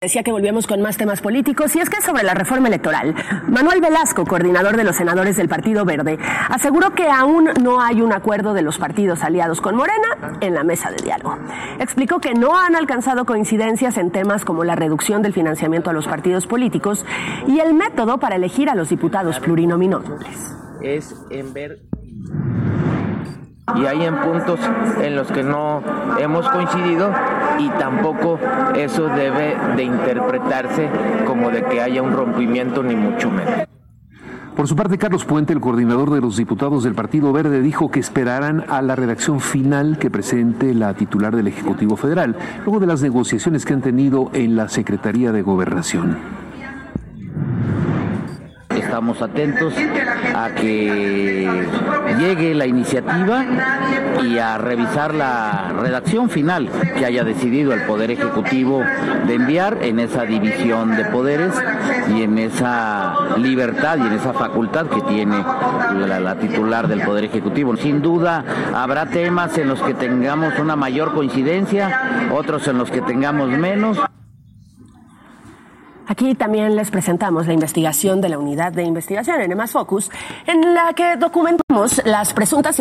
Decía que volvíamos con más temas políticos y es que sobre la reforma electoral, Manuel Velasco, coordinador de los senadores del Partido Verde, aseguró que aún no hay un acuerdo de los partidos aliados con Morena en la mesa de diálogo. Explicó que no han alcanzado coincidencias en temas como la reducción del financiamiento a los partidos políticos y el método para elegir a los diputados plurinominales. Es en ver... Y hay en puntos en los que no hemos coincidido y tampoco eso debe de interpretarse como de que haya un rompimiento ni mucho menos. Por su parte, Carlos Puente, el coordinador de los diputados del Partido Verde, dijo que esperarán a la redacción final que presente la titular del Ejecutivo Federal, luego de las negociaciones que han tenido en la Secretaría de Gobernación. Estamos atentos a que llegue la iniciativa y a revisar la redacción final que haya decidido el Poder Ejecutivo de enviar en esa división de poderes y en esa libertad y en esa facultad que tiene la titular del Poder Ejecutivo. Sin duda habrá temas en los que tengamos una mayor coincidencia, otros en los que tengamos menos. Aquí también les presentamos la investigación de la Unidad de Investigación en Focus, en la que documentamos las presuntas